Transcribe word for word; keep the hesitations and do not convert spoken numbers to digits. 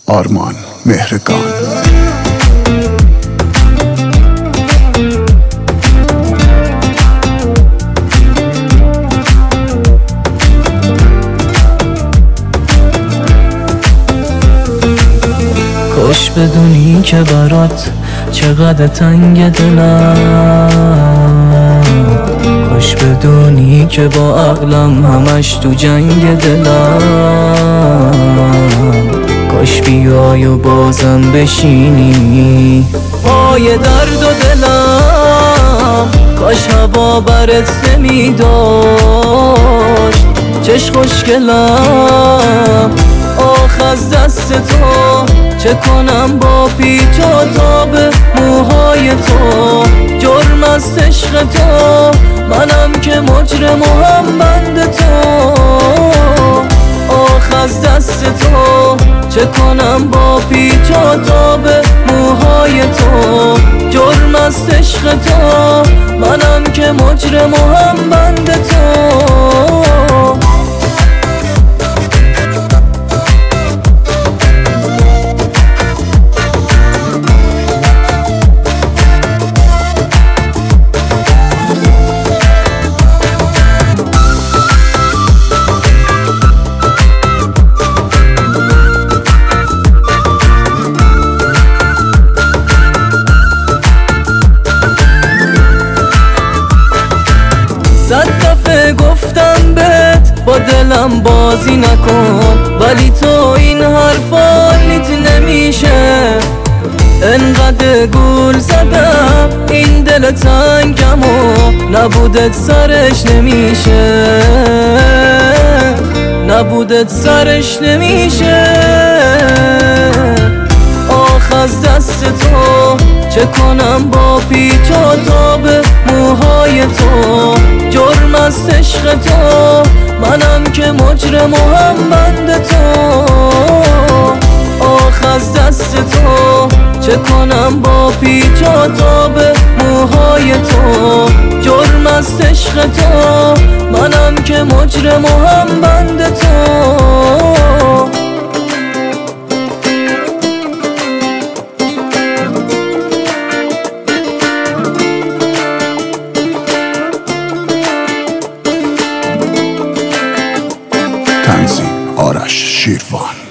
آرمان مهرگان. کاش بدونی که برات چقدر تنگ دلم، کاش بدونی که با عقلم همش تو جنگ دلم، کاش بیای و بازم بشینی پای درد و دلم، کاش هوا برت نمی داشت چش خوشگلم. آخ از دست تو چه کنم با پیچ و تاب موهای تو، جرم از عشق تو منم که مجرم و هم بند تو. آخ از دست تو چه کنم با پیچ و تاب موهای تو، جرم از عشق تو منم که مجرم و هم بند تو. صد دفعه گفتم بهت با دلم بازی نکن، ولی تو این حرفا لیت نمیشه. انقدر گول زدم این دل تنگم و نبودت سرش نمیشه، نبودت سرش نمیشه. آخ از دست تو چه کنم با پیچ و تاب موهای تو، جرم از عشق تو منم که مجرم و هم بند تو. آخ از دست تو چه کنم با پیچ و تاب موهای تو، جرم از عشق تو منم که مجرم و هم بند تو. تنظیم آرش شیروان.